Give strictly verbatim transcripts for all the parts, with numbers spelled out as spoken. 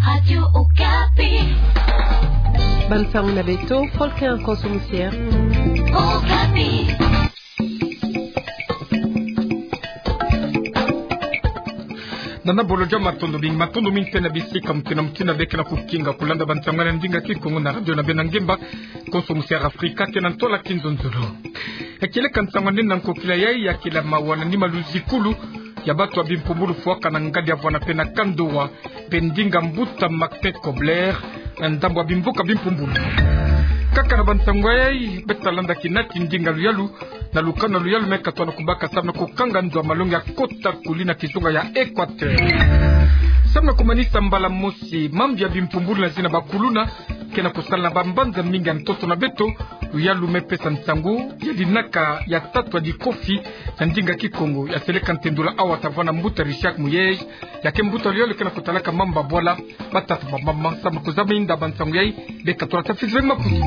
Radio Okapi. Bansangu na beto, Folker Konsomusier. Okapi. Nana boloja matondo bing matondo min tena bisika mtina mtina beka na kukinga kulanda bansangu na ndinga kikongo na radio na benangemba Konsomusier Afrika kena ntola kinzonzolo. Ekile kansangu nina nkokila yai ya kila mawana ni maluzikulu ya batu abimpumbulu fuaka na ngadi avwana pena kandowa pendinga mbuta Martin Kobler na ndambo abimbuka bimpumbulu kaka na bansangu yai betalanda kinati ndinga luyalu na lukana luyalu meka tuana kubaka samna kukanga ndo malongi ya kota kulina kizunga ya Equateur samna kumanisa mbala mosi mambi ya bimpumbulu na zina bakuluna kena kusala na bambanza mingi ya mtoto na beto luyalu mepesa nsangu ya dinaka ya tatu di kofi ya ndinga kikongo ya seleka ntendula awa tavana mbuta Richard Muyej ya kembuta luyalu kena kutalaka mamba bola batatu mama samna kuzama inda bansangu yai beka tuana tafizwe maputi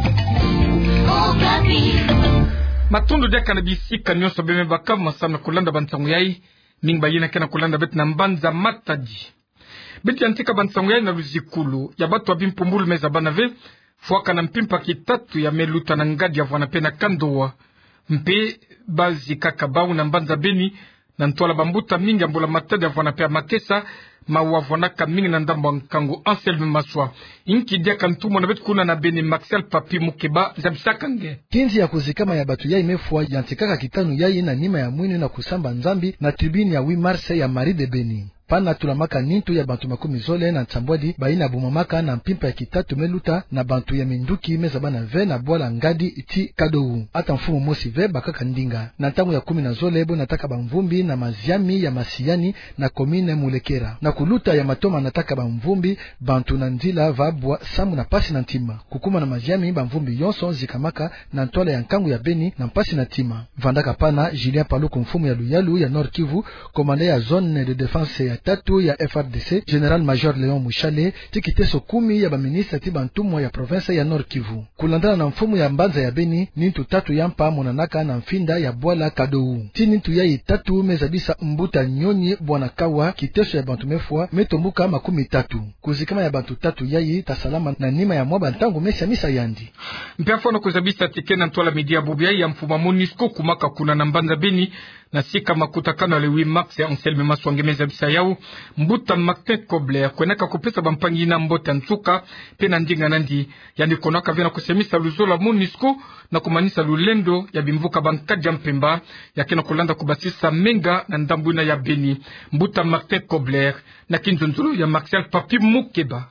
matondo dia kana bisika nyonso beme bakama samna kulanda bansangu yai mingi bayina kena kulanda beti na mbanza matadi beti antika bansangu yai na luzikulu ya batu abimpumbulu meza banave fuaka na mpimpa kitatu ya meluta na ngadi ya vwana pena kandowa mpe bazi kaka bau na mbanza beni na ntola bambuta mingi ambola matadi ya vwana pea makesa mawa vwana ka mingi na ndambo nkango Anselme Maswa inki dia kantumo na betu kuna na beni Maxel Papi Mukeba zabisaka nge kinzi ya kuzikama ya batu yai mefua yantikaka kitanu yai na nima ya mwinu na kusamba nzambi na tribune ya huit mars ya Marie de Beni pana tulamaka nintu ya bantu makumi zole na ntambwadi baina bumamaka na mpimpa ya kitatu meluta na bantu ya minduki meza bana ve na bola ngadi iti kadou ata mfumu mosi ve bakaka ndinga na ntangu ya kumi na zole ebo nataka bamvumbi na maziami ya masiyani na komine mulekera na kuluta ya matoma nataka bamvumbi bantu na nzila vabwa samu na pasi na ntima kukuma na maziami bamvumbi yonso zikamaka na ntola ya nkangu ya Beni na pasi na ntima vandaka pana Julien Paluku mfumu ya Luyalu ya Nord Kivu komanda ya zone de defense ya tatu ya F R D C General Major Leon Mushale tikiteso kumi ya baminista tibantumwa ya province ya Nord Kivu kulandana na mfumu ya mbanza ya Beni nintu tatu ya mpa monanaka na mfinda ya Bwala Kadou ti nintu ya itatu mezabisa mbuta nyonyi bwana kawa kiteso ya bantu mefwa metombuka makumi tatu kuzikama ya bantu tatu yai tasalama na nima ya mwaba ntangu mesa misa yandi mpiafono kuzabisa tikena ntola media bubia ya mfuma Monisco kumaka kuna na mbanza Beni na sika makutakano le huit mars ya Anselme Maswa ngemeza bisa yao mbuta Martin Kobler kwenaka kupesa bampangi na mbota ntuka pena ndinga nandi yani konaka vena kusemisa luzola Monisco na kumanisa lulendo ya bimvuka bankaja mpemba ya kena kulanda kubasisa menga na ndambuna ya Beni mbuta Martin Kobler na kinzonzolo ya Marcel Papi Mukeba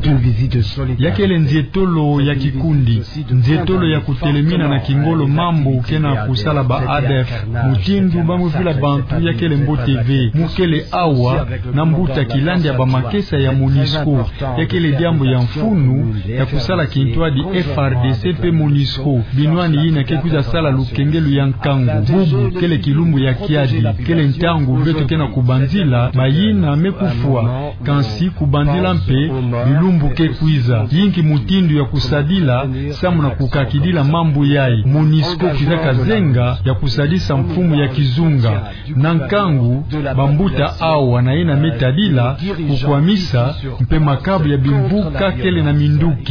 yakele nzietolo ya kikundi nzietolo ya kutelemina na kingolo mambo kena kusala ba A D F mutindu bamuvila bantu yakele mbo T V mukele awa na mbuta kilandi ya bamakesa ya Monisco yakele diambo ya mfunu ya kusala kintwadi F R D C pe Monisco binwani yina kekuza sala lukengelu ya nkangu bubu kele kilumbu ya kiadi kele ntangu beto kena kubanzila bayina mekufua kansi kubanzila mpe bilumbu kekuiza yinki mutindu ya kusadila samu na kukakidila mambu yai Monisco kizaka zenga ya kusadisa mfumu ya kizunga na nkangu bambuta au wanaina metadila kukwamisa mpe makabu ya bimbuka kele na minduki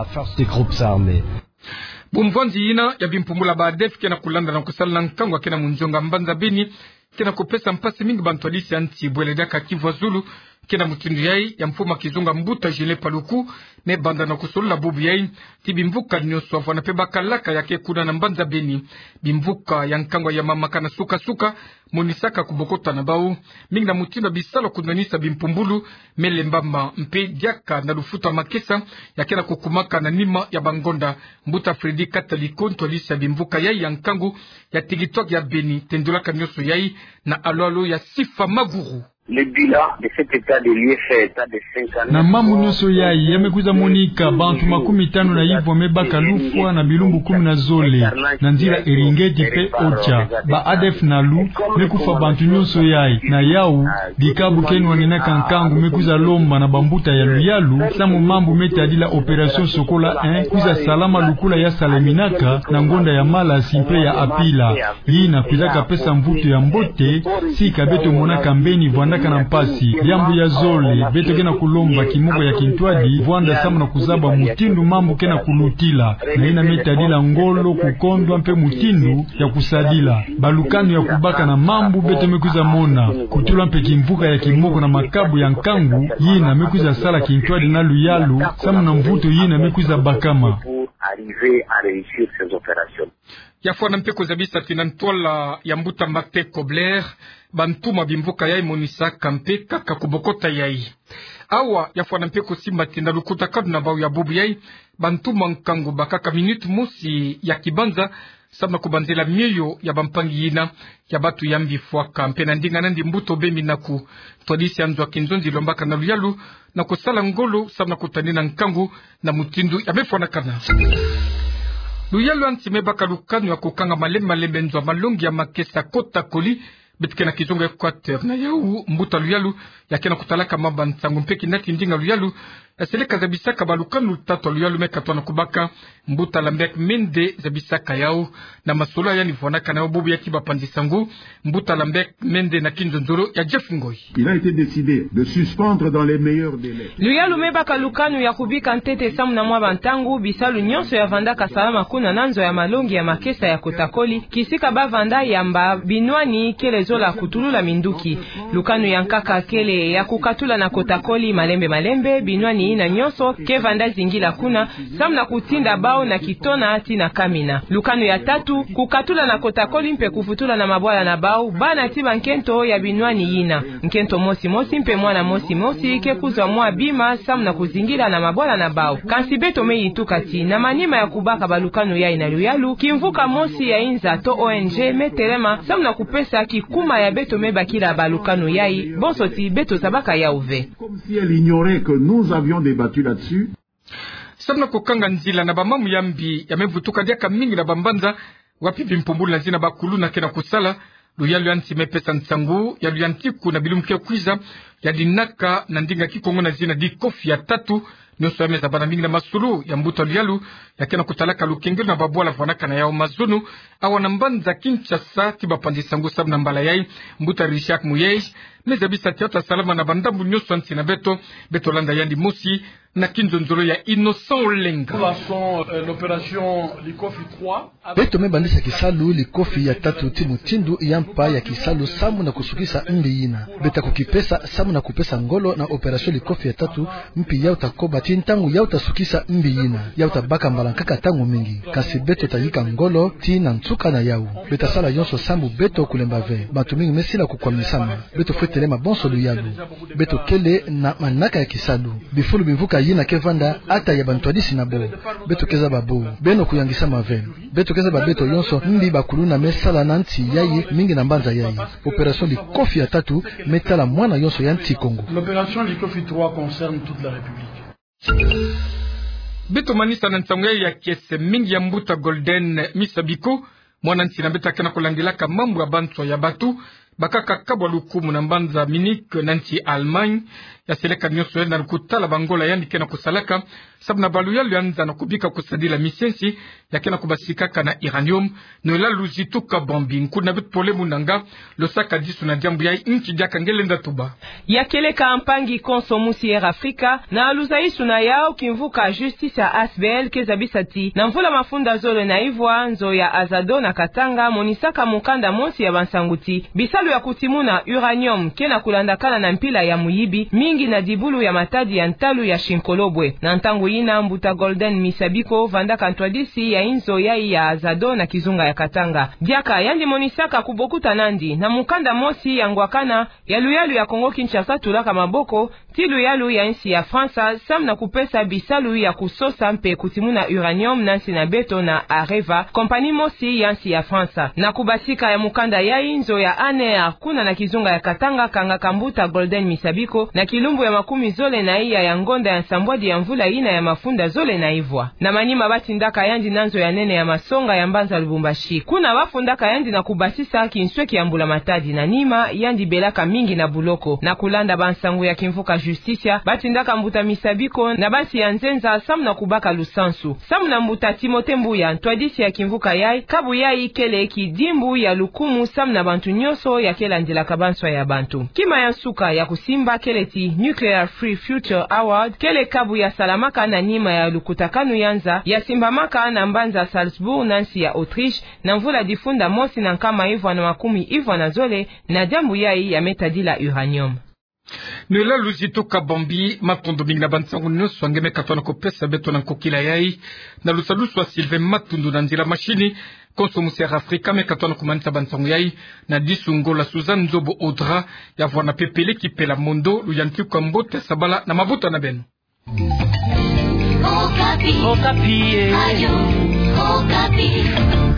bumvanzi ina ya bimpumbula baadef kena kulanda na kusala na nkangu kena munjonga mbanza Beni kena kupesa mpasi mingi bantu alisi anti bweledaka Kivu Zulu kena mutindu yai ya mfuma kizunga mbuta Julien Paluku ne banda na kusolula bubu yai ti bimvuka nyoso afwana pe bakalaka yake kuna na mbanza Beni bimvuka ya nkangwa ya mama kana suka suka monisaka kubokota na bau mingi na mutindu bisalo kunanisa bimpumbulu mele mbamba mpe diaka na lufuta makesa yake na kukumaka na nima ya bangonda mbuta Fredi Kataliko ntolisa bimvuka yai ya nkangu ya tigitwak ya Beni tendulaka nyoso yai na alo ya Sifa Maguru. Le bilan de cet état de lieu fait état de cinq ans. Na mamu nyoso yai yamekuza monika bantu makumi tano na hivyo mebaka lufwa na bilumbu kumi na zole na nzira eringeti pe ocha ba adef na lu mekufa bantu nyoso yai na yau dikabu kenu wangenaka nkangu mekuza lomba na bambuta ya luyalu samu mambu metadila operation Sokola un kuza salama lukula ya saleminaka na ngonda ya mala simpe ya apila hii na kuzaka pesa mvuto ya mbote si kabeto monaka mbeni vwanda kutaka na mpasi yambu ya zole beto kena kulomba kimoko ya kintwadi vwanda samu na kuzaba mutindu mambo kena kulutila na ina metadila ngolo kukondwa mpe mutindu ya kusadila balukanu ya kubaka na mambu beto mekuza mona kutula mpe kimvuka ya kimoko na makabu ya nkangu yina mekuza sala kintwadi na luyalu samu na mvuto yina mekuza bakama arriver à réussir ces opérations. Yafwana mpeko zabisa tinantola ya mbuta Mate Kobler bantuma bimvuka yai monisa kampe kaka kubokota yai awa yafwana mpeko simba tinda lukuta kaduna bau ya bubu yai bantuma nkangu bakaka minute musi ya kibanza sabna kubanzela mioyo ya bampangi yina ya batu yambi fwa kampe na ndinga nandi mbuto bembi naku twadisi anzwa kinzonzi lombaka na luyalu na kusala ngolo sabna kutanina nkangu na mutindu ya mefwana kana luyalu antime baka lukanu ya kukanga malembe malembe nzwa malongi ya makesa kota koli betikena kizonga Equateur na yau mbuta luyalu ya kena kutalaka mamba nsangu mpeki nati ndinga luyalu ya seleka zabisaka balukanu tatu luyalu meka tuana kubaka mbuta lambek mende zabisaka yao na masolo ya nivwanaka na yao bubu ya kiba pandisangu mbuta lambek mende na kinzonzoro ya Jeff Ngoi. Il a été décidé de suspendre dans les meilleurs délais. Luyalu mebaka lukanu ya kubika ntete samu na mwa bantangu bisalu nyonso ya vandaka salama kuna nanzo ya malongi ya makesa ya kotakoli kisika bavanda yamba binwani kele zola kutulula minduki lukanu ya nkaka kele ya kukatula na kotakoli malembe malembe binwani ina nyonso ke vanda zingila kuna samu na kutinda bao na kitona ati na kamina lukanu ya tatu kukatula na kotakoli mpe kufutula na mabwala na bao bana tiba nkento ya binwani ina nkento mosi mosi mpe mwana mosi mosi ke kuzwa mwa bima samu na kuzingila na mabwala na bao kansi beto mei itukati na manima ya kubaka balukanu ya ina luyalu kimvuka mosi ya inza to O N G metelema samu na kupesa kikuma ya beto mebakila balukanu yai bonsoti beto sabaka ya uve Comme si elle ignorait que nous avions débattu là-dessus. Sabna kukanga nzila na bamamu yambi yamevutuka diaka mingi na bambanza wapi bimpumbulu na zina bakulu na kena kusala luyalu yanti mepesa nsangu ya luyantiku na bilumkia kwiza ya dinaka na ndinga kikongo na zina di kofi ya tatu nyoso ya meza bana mingi na masulu ya mbuta luyalu ya kena kutalaka lukengelu na babuala vanaka na yao mazunu awa na mbanza Kinshasa tiba pandisangu sabna mbala yai mbuta Richard Muyej meza bisa tiata salama na bandambu nyoso anti na beto beto landa yandi mosi na kinzonzolo ya Innocent Olenga. L'opération Likofi trois beto mebandisa kisalu likofi ya tatu timu tindu yampa ya kisalu samu na kusukisa mbi yina beta kukipesa samu na kupesa ngolo na operation likofi ya tatu mpi yao takoba tintangu yao tasukisa mbi yina yao tabaka mbalankaka tangu mingi kasi beto tayika ngolo ti na ntsuka na yao beta sala yonso samu beto kulemba ve batu mingi mesila kukwamisama beto fetelema bonso luyalu beto kele na manaka ya kisalu bifulu bivuka yina kevanda ata ya bantwadisi na bo beto keza babo beno kuyangisa mave beto keza babeto yonso mbi bakulu na mesala na nti yayi mingi na mbanza yayi operation likofi ya tatu metala mwana yonso ya nti Kongo. L'opération Likofi trois concerne toute la République. Beto manisa na ntango ya kiese mingi ya mbuta Golden Misabiko mwana nti na beta kena kulangilaka mambo ya bantu ya batu bakaka kabwa lukumu na mbanza Munich na nti Allemagne ya seleka nyoso ya na kutala bangola yani kena kusalaka sabna balu ya luanza na kubika kusadila misensi ya kena kubasikaka na uranium no la luzituka bombi nkuna bit pole munanga losaka disu na jambu ya inchi jaka ngelenda tuba ya keleka mpangi konso musier Afrika na aluzaisu na yao kimvuka justice ya A S B L kezabisati na mvula mafunda zole na ivwa nzo ya Azado na Katanga monisaka mukanda mosi ya bansanguti bisalu ya kutimuna uranium kena kulandakana na mpila ya muyibi mingi na dibulu ya matadi ya ntalu ya Shinkolobwe na ntangu ina mbuta Golden Misabiko vanda kantwadisi ya inzo yai ya Azado na Kizunga ya Katanga diaka yandi monisaka kubokuta nandi na mukanda mosi ya ngwakana ya luyalu ya Kongo Kinshasa tulaka maboko ti luyalu ya insi ya Fransa sam na kupesa bisalu ya kusosa mpe kutimuna uranium nansi na beto na Areva kompani mosi ya insi ya Fransa na kubasika ya mukanda ya inzo ya Aner kuna na Kizunga ya Katanga kanga kambuta Golden Misabiko na kilumbu ya makumi zole na iya ya ngonda ya nsambwadi ya mvula ina ya mafunda zole na ivwa na manima batindaka yandi nanzo ya nene ya masonga ya mbanza Lubumbashi kuna wafundaka yandi na kubasisa kinsweki ya mbula matadi na nima yandi belaka mingi na buloko na kulanda bansangu ya kimvuka justicia batindaka mbuta Misabiko na basi ya nzenza samu na kubaka lusansu samu na mbuta Timote Mbuya ntwadisi ya kimvuka yai kabu yai kele kidimbu ya lukumu samu na bantu nyoso ya kelandela kabanswa ya bantu. Kima ya nsuka ya kusimba keleti Nuclear Free Future Award kele kabu ya salamaka na nima ya lukutakanu yanza ya simbamaka na mbanza Salzburg nansi ya Autriche na mvula difunda mosi na nkama hivwa na makumi hivwa na zole na jambu yai ya metadila uranium. Nwela luzito kabambi matondo mingi na bansangu nyonso angeme katwana kopesa beto na nkokila yai na lusalusu wa Sylvain Matundu na nzila mashini Consomusière Afrika me katwana kumanisa bansangu yai na disungo la Suzanne Nzobo Audra ya vwana pepele kipela mondo luyantu kwa mbote sabala na mabuta na benu. Okapi. Okapi. Ayo. Okapi.